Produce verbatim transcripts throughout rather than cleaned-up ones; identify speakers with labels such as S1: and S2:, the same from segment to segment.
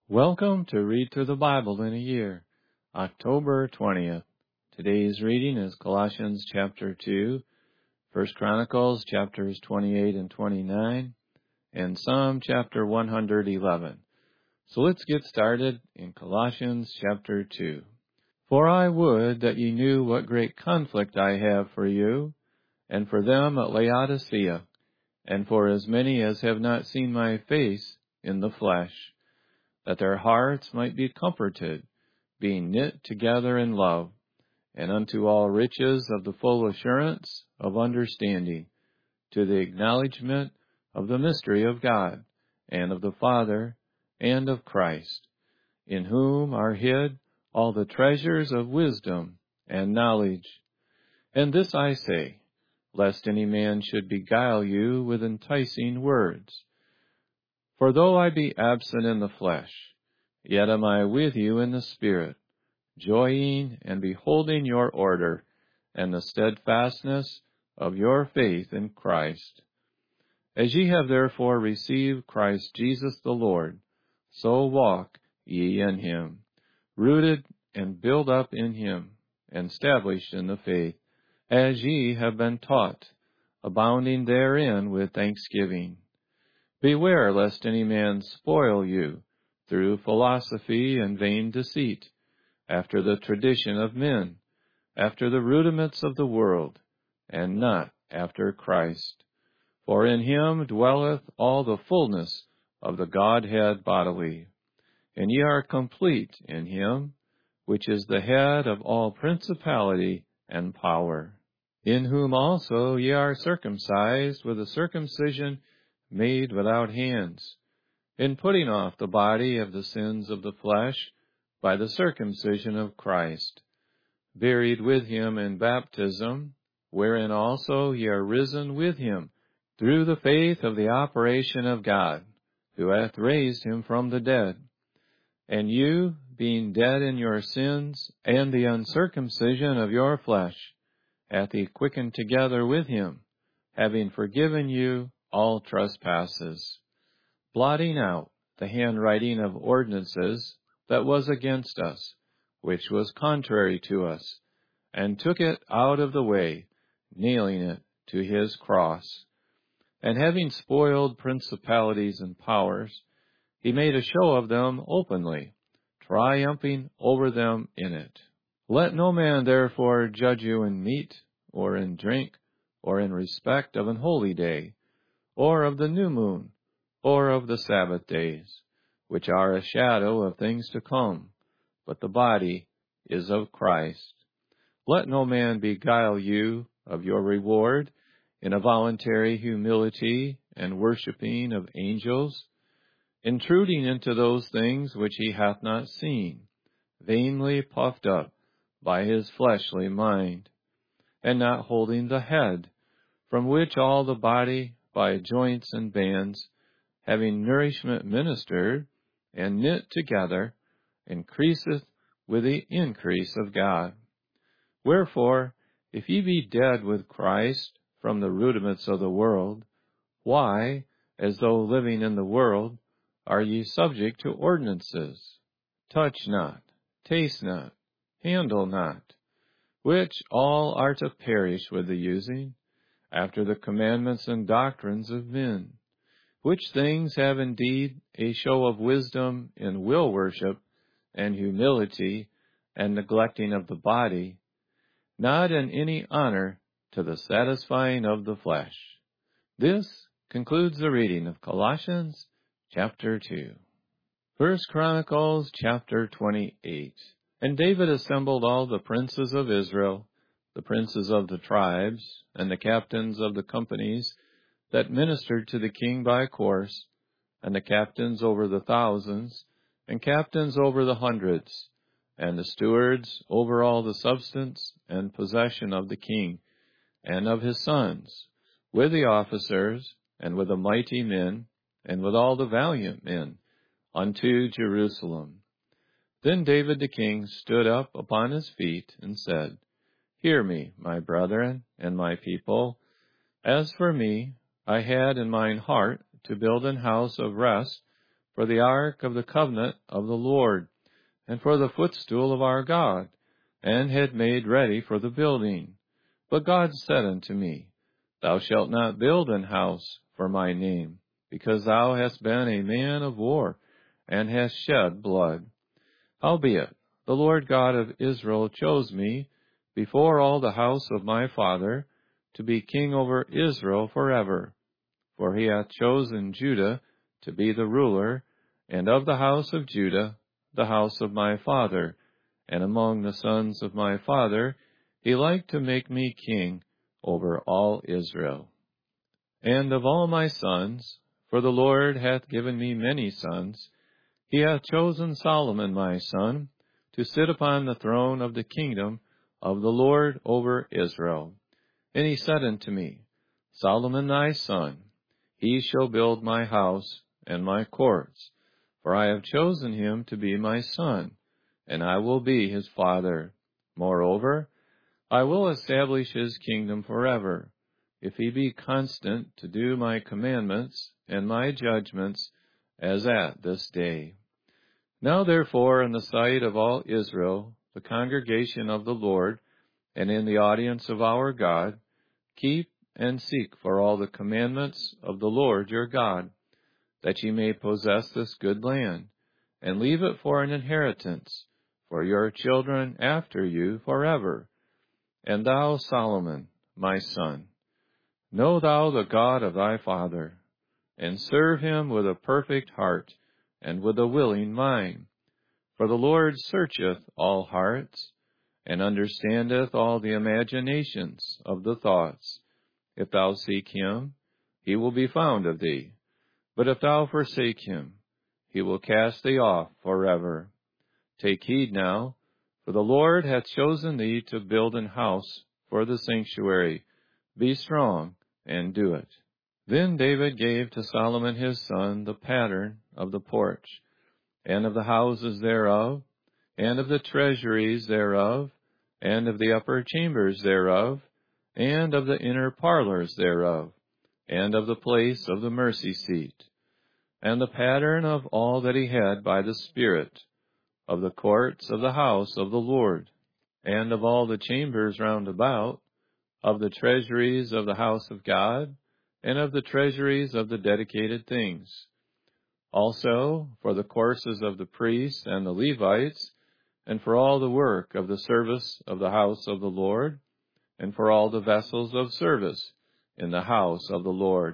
S1: Welcome to Read Through the Bible in a Year, October twentieth. Today's reading is Colossians chapter two, First Chronicles chapters twenty-eight and twenty-nine, and Psalm chapter one hundred eleven. So let's get started in Colossians chapter two. For I would that ye knew what great conflict I have for you, and for them at Laodicea, and for as many as have not seen my face in the flesh, that their hearts might be comforted, being knit together in love, and unto all riches of the full assurance of understanding, to the acknowledgement of the mystery of God, and of the Father, and of Christ, in whom are hid all the treasures of wisdom and knowledge. And this I say, lest any man should beguile you with enticing words. For though I be absent in the flesh, yet am I with you in the Spirit, joying and beholding your order, and the steadfastness of your faith in Christ. As ye have therefore received Christ Jesus the Lord, so walk ye in him, rooted and built up in him, and established in the faith, as ye have been taught, abounding therein with thanksgiving. Beware lest any man spoil you through philosophy and vain deceit, after the tradition of men, after the rudiments of the world, and not after Christ. For in him dwelleth all the fullness of the Godhead bodily. And ye are complete in him, which is the head of all principality and power, in whom also ye are circumcised with a circumcision made without hands, in putting off the body of the sins of the flesh by the circumcision of Christ, buried with him in baptism, wherein also ye are risen with him through the faith of the operation of God, who hath raised him from the dead. And you, being dead in your sins and the uncircumcision of your flesh, hath he quickened together with him, having forgiven you all trespasses, blotting out the handwriting of ordinances that was against us, which was contrary to us, and took it out of the way, nailing it to his cross. And having spoiled principalities and powers, he made a show of them openly, triumphing over them in it. Let no man therefore judge you in meat, or in drink, or in respect of an holy day, or of the new moon, or of the Sabbath days, which are a shadow of things to come, but the body is of Christ. Let no man beguile you of your reward in a voluntary humility and worshipping of angels, intruding into those things which he hath not seen, vainly puffed up by his fleshly mind, and not holding the head, from which all the body by joints and bands, having nourishment ministered, and knit together, increaseth with the increase of God. Wherefore, if ye be dead with Christ from the rudiments of the world, why, as though living in the world, are ye subject to ordinances? Touch not, taste not, handle not, which all are to perish with the using, after the commandments and doctrines of men, which things have indeed a show of wisdom in will worship and humility and neglecting of the body, not in any honor to the satisfying of the flesh. This concludes the reading of Colossians chapter two. First Chronicles chapter twenty-eight. And David assembled all the princes of Israel, the princes of the tribes, and the captains of the companies that ministered to the king by course, and the captains over the thousands, and captains over the hundreds, and the stewards over all the substance and possession of the king, and of his sons, with the officers, and with the mighty men, and with all the valiant men, unto Jerusalem. Then David the king stood up upon his feet, and said, Hear me, my brethren, and my people. As for me, I had in mine heart to build an house of rest for the ark of the covenant of the Lord, and for the footstool of our God, and had made ready for the building. But God said unto me, Thou shalt not build an house for my name, because thou hast been a man of war, and hast shed blood. Howbeit, the Lord God of Israel chose me before all the house of my father to be king over Israel forever. For he hath chosen Judah to be the ruler, and of the house of Judah the house of my father, and among the sons of my father he liked to make me king over all Israel. And of all my sons, for the Lord hath given me many sons, he hath chosen Solomon my son to sit upon the throne of the kingdom of the Lord over Israel. And he said unto me, Solomon thy son, he shall build my house and my courts, for I have chosen him to be my son, and I will be his father. Moreover, I will establish his kingdom forever, if he be constant to do my commandments and my judgments, as at this day. Now therefore, in the sight of all Israel, the congregation of the Lord, and in the audience of our God, keep and seek for all the commandments of the Lord your God, that ye may possess this good land, and leave it for an inheritance for your children after you forever. And thou, Solomon, my son, know thou the God of thy father, and serve him with a perfect heart and with a willing mind. For the Lord searcheth all hearts, and understandeth all the imaginations of the thoughts. If thou seek him, he will be found of thee. But if thou forsake him, he will cast thee off forever. Take heed now, for the Lord hath chosen thee to build an house for the sanctuary. Be strong, and do it. Then David gave to Solomon his son the pattern of the porch, and of the houses thereof, and of the treasuries thereof, and of the upper chambers thereof, and of the inner parlors thereof, and of the place of the mercy seat, and the pattern of all that he had by the Spirit, of the courts of the house of the Lord, and of all the chambers round about, of the treasuries of the house of God, and of the treasuries of the dedicated things. Also for the courses of the priests and the Levites, and for all the work of the service of the house of the Lord, and for all the vessels of service in the house of the Lord.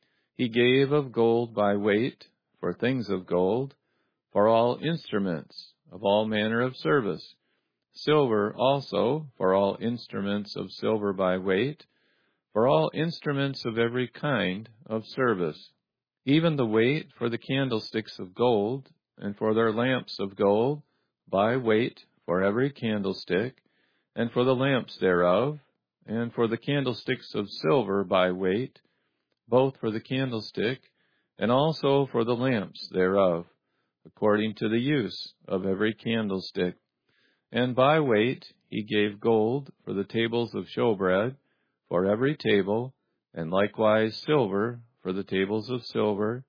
S1: He gave of gold by weight for things of gold, for all instruments of all manner of service, silver also for all instruments of silver by weight, for all instruments of every kind of service, even the weight for the candlesticks of gold, and for their lamps of gold, by weight for every candlestick, and for the lamps thereof, and for the candlesticks of silver by weight, both for the candlestick, and also for the lamps thereof, according to the use of every candlestick. And by weight he gave gold for the tables of showbread, for every table, and likewise silver for the tables of silver,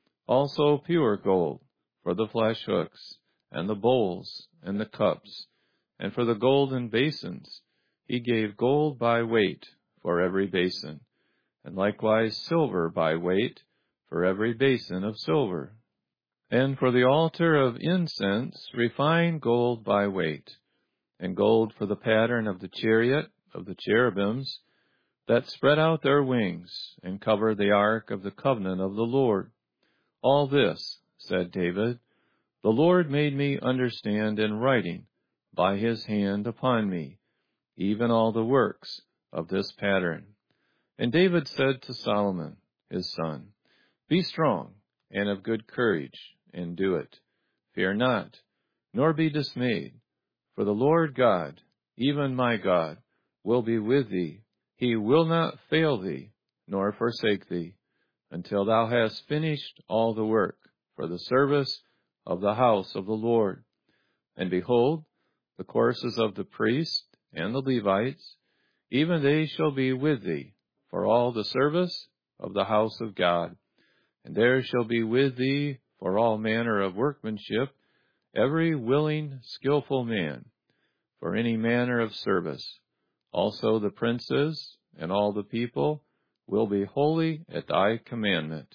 S1: also pure gold for the flesh hooks, and the bowls, and the cups, and for the golden basins he gave gold by weight for every basin, and likewise silver by weight for every basin of silver. And for the altar of incense refined gold by weight, and gold for the pattern of the chariot of the cherubims, that spread out their wings, and covered the ark of the covenant of the Lord. All this, said David, the Lord made me understand in writing by his hand upon me, even all the works of this pattern. And David said to Solomon his son, Be strong, and of good courage, and do it. Fear not, nor be dismayed, for the Lord God, even my God, will be with thee. He will not fail thee, nor forsake thee, until thou hast finished all the work for the service of the house of the Lord. And behold, the courses of the priests and the Levites, even they shall be with thee for all the service of the house of God. And there shall be with thee for all manner of workmanship, every willing, skillful man, for any manner of service. Also the princes and all the people will be holy at thy commandment.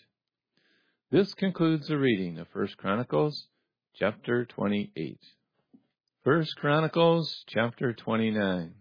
S1: This concludes the reading of First Chronicles, chapter twenty-eight. First Chronicles, chapter twenty-nine.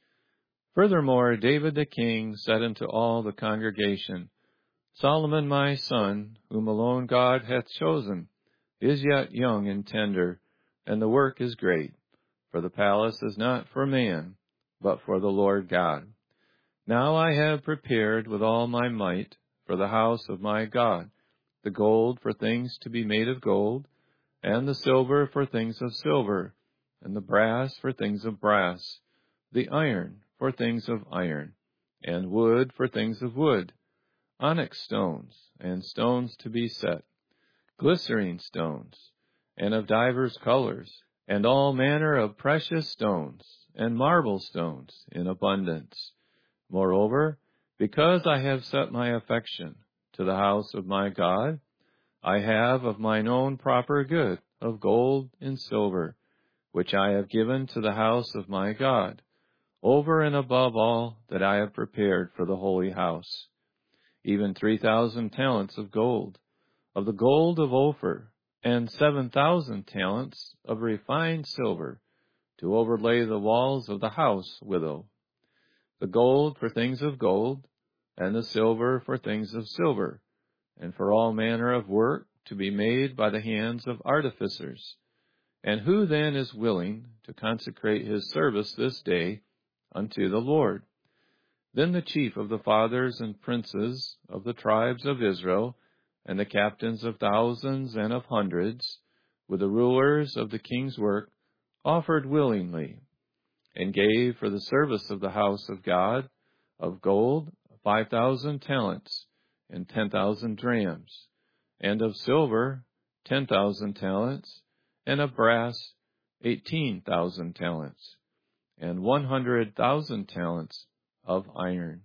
S1: Furthermore, David the king said unto all the congregation, Solomon my son, whom alone God hath chosen, is yet young and tender, and the work is great. For the palace is not for man, but for the Lord God. Now I have prepared with all my might for the house of my God, the gold for things to be made of gold, and the silver for things of silver, and the brass for things of brass, the iron for things of iron, and wood for things of wood, onyx stones, and stones to be set, glycerine stones, and of divers colors, and all manner of precious stones, and marble stones in abundance. Moreover, because I have set my affection to the house of my God, I have of mine own proper good of gold and silver, which I have given to the house of my God, over and above all that I have prepared for the holy house. Even three thousand talents of gold, of the gold of Ophir, and seven thousand talents of refined silver, to overlay the walls of the house withal. The gold for things of gold, and the silver for things of silver, and for all manner of work to be made by the hands of artificers. And who then is willing to consecrate his service this day unto the Lord? Then the chief of the fathers and princes of the tribes of Israel, and the captains of thousands and of hundreds, with the rulers of the king's work, offered willingly, and gave for the service of the house of God of gold five thousand talents, and ten thousand drams, and of silver ten thousand talents, and of brass eighteen thousand talents, and one hundred thousand talents of iron.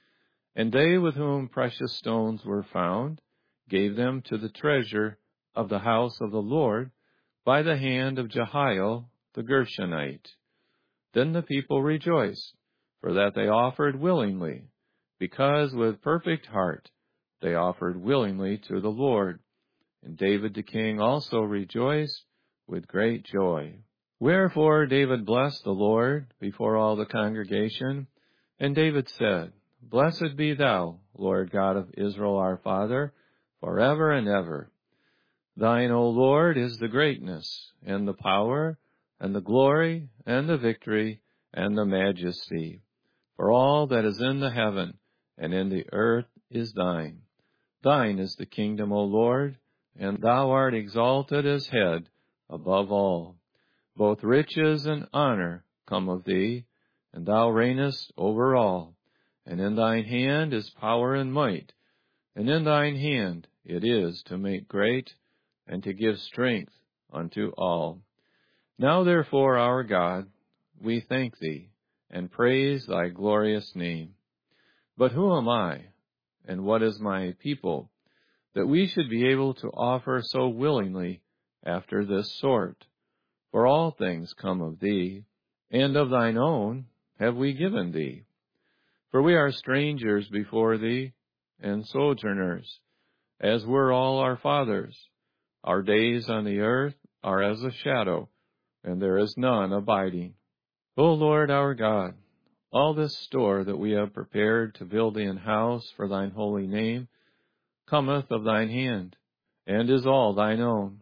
S1: And they with whom precious stones were found gave them to the treasure of the house of the Lord by the hand of Jehiel the Gershonite. Then the people rejoiced, for that they offered willingly, because with perfect heart they offered willingly to the Lord. And David the king also rejoiced with great joy. Wherefore David blessed the Lord before all the congregation, and David said, Blessed be thou, Lord God of Israel our Father, forever and ever. Thine, O Lord, is the greatness, and the power, and the glory, and the victory, and the majesty. For all that is in the heaven and in the earth is thine. Thine is the kingdom, O Lord, and thou art exalted as head above all. Both riches and honor come of thee, and thou reignest over all. And in thine hand is power and might, and in thine hand it is to make great, and to give strength unto all. Now therefore, our God, we thank thee, and praise thy glorious name. But who am I, and what is my people, that we should be able to offer so willingly after this sort? For all things come of thee, and of thine own have we given thee. For we are strangers before thee, and sojourners, as were all our fathers. Our days on the earth are as a shadow, and there is none abiding. O Lord our God, all this store that we have prepared to build thee an house for thine holy name cometh of thine hand, and is all thine own.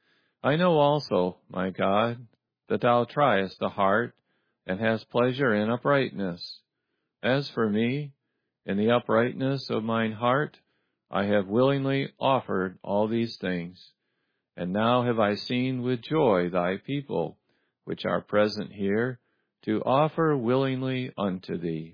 S1: I know also, my God, that thou triest the heart, and hast pleasure in uprightness. As for me, in the uprightness of mine heart, I have willingly offered all these things. And now have I seen with joy thy people, which are present here, to offer willingly unto thee.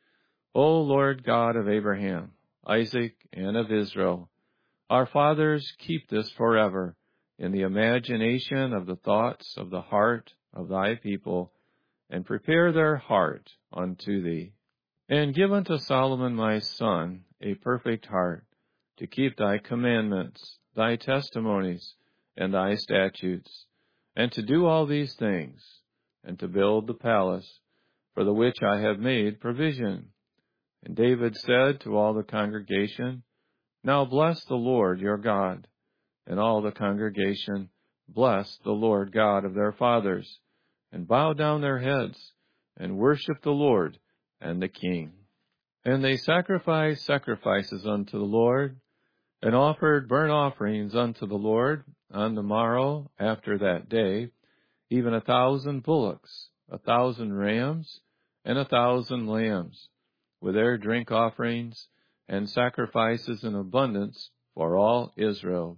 S1: O Lord God of Abraham, Isaac, and of Israel, our fathers, keep this forever in the imagination of the thoughts of the heart of thy people, and prepare their heart unto thee. And give unto Solomon my son a perfect heart, to keep thy commandments, thy testimonies and thy statutes, and to do all these things, and to build the palace, for the which I have made provision. And David said to all the congregation, Now bless the Lord your God. And all the congregation blessed the Lord God of their fathers, and bowed down their heads, and worshipped the Lord and the king. And they sacrificed sacrifices unto the Lord, and offered burnt offerings unto the Lord on the morrow after that day, even a thousand bullocks, a thousand rams, and a thousand lambs, with their drink offerings and sacrifices in abundance for all Israel,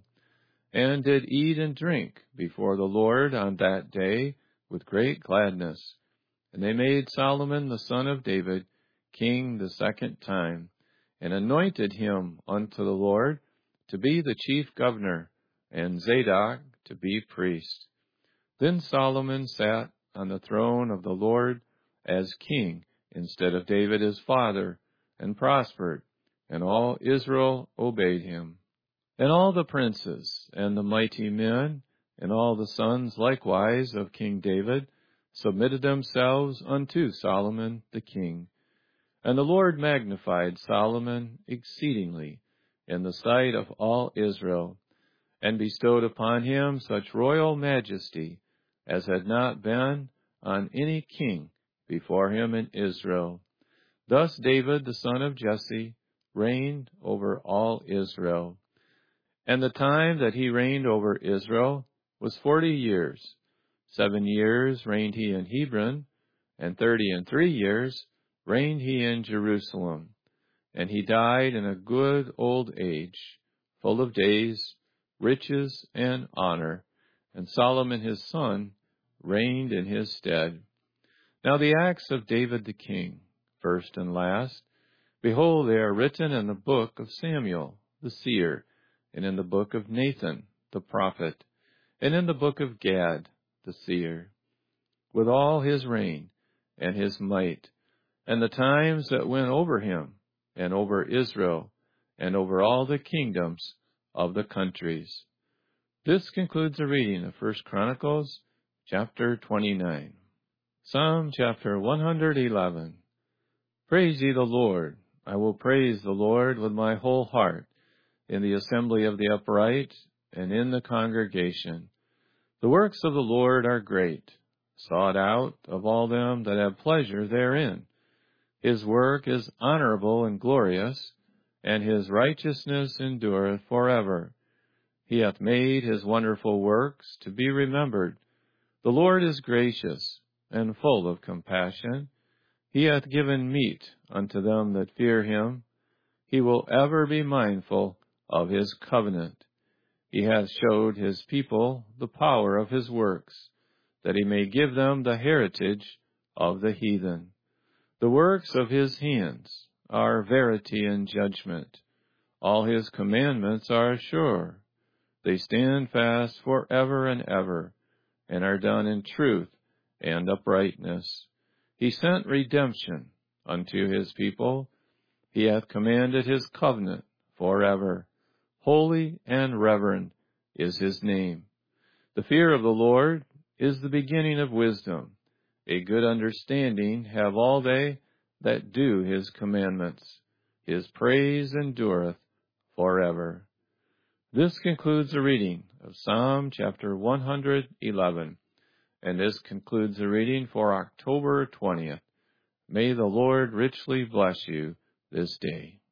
S1: and did eat and drink before the Lord on that day with great gladness. And they made Solomon the son of David king the second time, and anointed him unto the Lord to be the chief governor, and Zadok to be priest. Then Solomon sat on the throne of the Lord as king instead of David his father, and prospered, and all Israel obeyed him. And all the princes, and the mighty men, and all the sons likewise of King David, submitted themselves unto Solomon the king. And the Lord magnified Solomon exceedingly in the sight of all Israel, and bestowed upon him such royal majesty as had not been on any king before him in Israel. Thus David the son of Jesse reigned over all Israel. And the time that he reigned over Israel was forty years. Seven years reigned he in Hebron, and thirty and three years reigned he in Jerusalem. And he died in a good old age, full of days, riches, and honor. And Solomon his son reigned in his stead. Now the acts of David the king, first and last, behold, they are written in the book of Samuel the seer, and in the book of Nathan the prophet, and in the book of Gad the seer, with all his reign and his might, and the times that went over him, and over Israel, and over all the kingdoms of the countries. This concludes the reading of First Chronicles, chapter twenty-nine. Psalm chapter one hundred eleven. Praise ye the Lord. I will praise the Lord with my whole heart, in the assembly of the upright, and in the congregation. The works of the Lord are great, sought out of all them that have pleasure therein. His work is honorable and glorious, and his righteousness endureth forever. He hath made his wonderful works to be remembered. The Lord is gracious and full of compassion. He hath given meat unto them that fear him. He will ever be mindful of his covenant. He hath showed his people the power of his works, that he may give them the heritage of the heathen. The works of his hands are verity and judgment. All his commandments are sure. They stand fast forever and ever, and are done in truth and uprightness. He sent redemption unto his people. He hath commanded his covenant forever. Holy and reverend is his name. The fear of the Lord is the beginning of wisdom. A good understanding have all they that do his commandments. His praise endureth forever. This concludes the reading of Psalm chapter one hundred eleven, and this concludes the reading for October twentieth. May the Lord richly bless you this day.